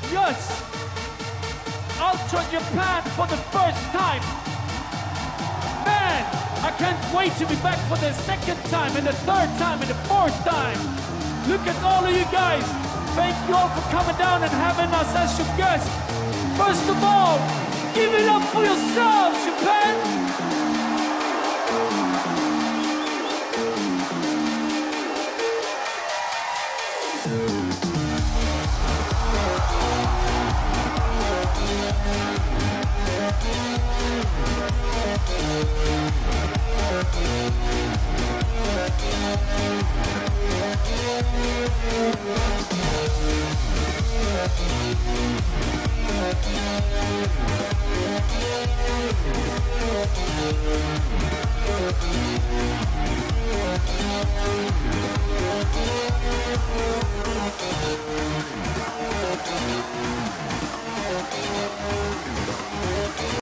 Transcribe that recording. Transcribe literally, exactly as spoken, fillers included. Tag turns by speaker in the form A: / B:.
A: Yes! Ultra Japan for the first time. Man, I can't wait to be back for the second time and the third time and the fourth time. Look at all of you guys. Thank you all for coming down and having us as your guests. First of all, give it up for yourselves, Japan!